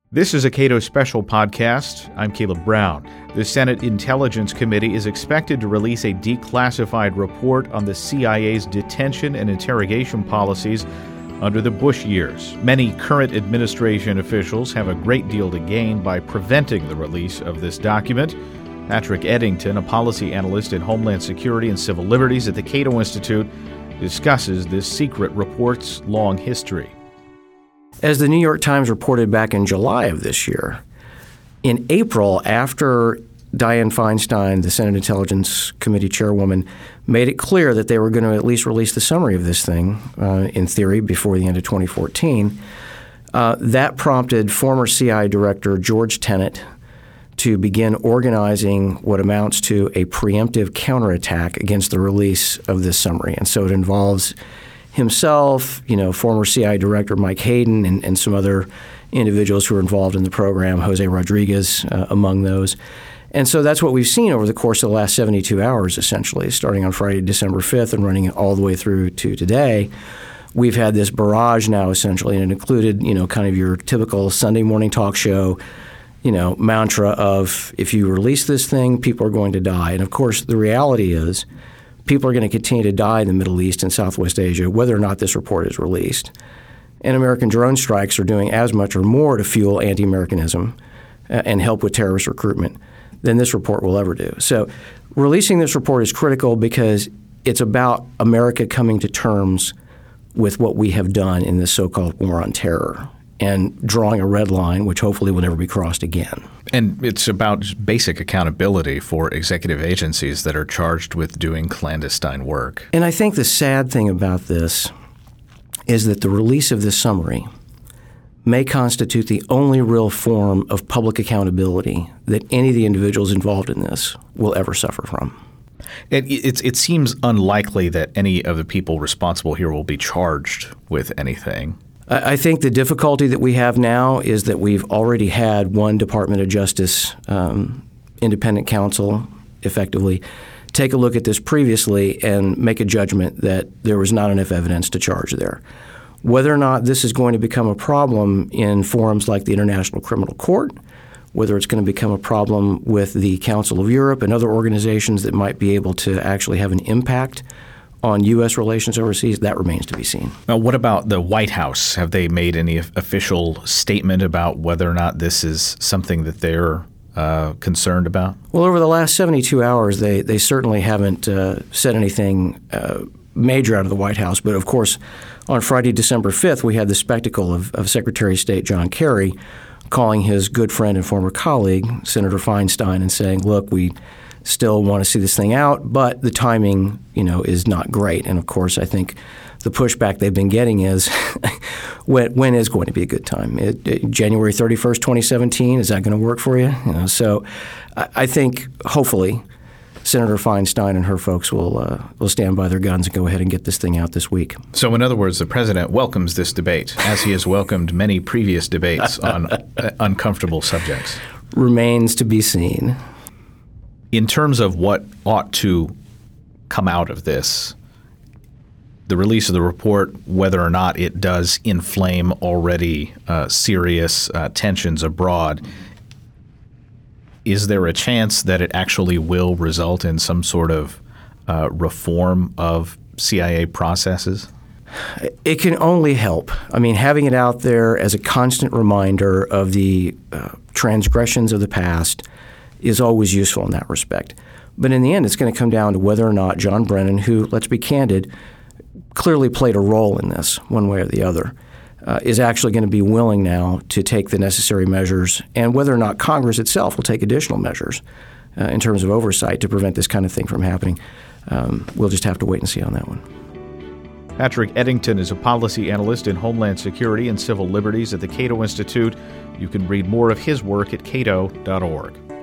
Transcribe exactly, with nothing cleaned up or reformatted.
This is a Cato Special podcast. I'm Caleb Brown. The Senate Intelligence Committee is expected to release a declassified report on the C I A's detention and interrogation policies under the Bush years. Many current administration officials have a great deal to gain by preventing the release of this document. Patrick Eddington, a policy analyst in Homeland Security and Civil Liberties at the Cato Institute, discusses this secret report's long history. As the New York Times reported back in July of this year, in April, after Dianne Feinstein, the Senate Intelligence Committee chairwoman, made it clear that they were going to at least release the summary of this thing, uh, in theory, before the end of twenty fourteen, uh, that prompted former C I A Director George Tenet to begin organizing what amounts to a preemptive counterattack against the release of this summary. And so it involves himself, you know, former C I A Director Mike Hayden, and, and some other individuals who are involved in the program, Jose Rodriguez uh, among those. And so that's what we've seen over the course of the last seventy-two hours, essentially, starting on Friday, December fifth, and running all the way through to today. We've had this barrage now, essentially, and it included, you know, kind of your typical Sunday morning talk show, you know, mantra of if you release this thing, people are going to die. And, of course, the reality is people are going to continue to die in the Middle East and Southwest Asia, whether or not this report is released. And American drone strikes are doing as much or more to fuel anti-Americanism and help with terrorist recruitment than this report will ever do. So releasing this report is critical because it's about America coming to terms with what we have done in this so-called war on terror and drawing a red line, which hopefully will never be crossed again. And it's about just basic accountability for executive agencies that are charged with doing clandestine work. And I think the sad thing about this is that the release of this summary may constitute the only real form of public accountability that any of the individuals involved in this will ever suffer from. It, it, it seems unlikely that any of the people responsible here will be charged with anything. I think the difficulty that we have now is that we've already had one Department of Justice um, independent counsel effectively take a look at this previously and make a judgment that there was not enough evidence to charge there. Whether or not this is going to become a problem in forums like the International Criminal Court, whether it's going to become a problem with the Council of Europe and other organizations that might be able to actually have an impact on U S relations overseas, that remains to be seen. Now, what about the White House? Have they made any official statement about whether or not this is something that they're uh, concerned about? Well, over the last seventy-two hours, they, they certainly haven't uh, said anything uh, major out of the White House. But, of course, on Friday, December fifth, we had the spectacle of, of Secretary of State John Kerry calling his good friend and former colleague, Senator Feinstein, and saying, look, we still want to see this thing out, but the timing, you know, is not great. And of course, I think the pushback they've been getting is when, when is going to be a good time? It, it, January thirty-first, twenty seventeen, is that going to work for you? You know, so I, I think hopefully Senator Feinstein and her folks will uh, will stand by their guns and go ahead and get this thing out this week. So in other words, the president welcomes this debate, as he has welcomed many previous debates on uh, uncomfortable subjects. Remains to be seen. In terms of what ought to come out of this, the release of the report, whether or not it does inflame already uh, serious uh, tensions abroad, is there a chance that it actually will result in some sort of uh, reform of C I A processes? It can only help. I mean, having it out there as a constant reminder of the uh, transgressions of the past is always useful in that respect. But in the end, it's going to come down to whether or not John Brennan, who, let's be candid, clearly played a role in this one way or the other, uh, is actually going to be willing now to take the necessary measures, and whether or not Congress itself will take additional measures uh, in terms of oversight to prevent this kind of thing from happening. Um, we'll just have to wait and see on that one. Patrick Eddington is a policy analyst in Homeland Security and Civil Liberties at the Cato Institute. You can read more of his work at cato dot org.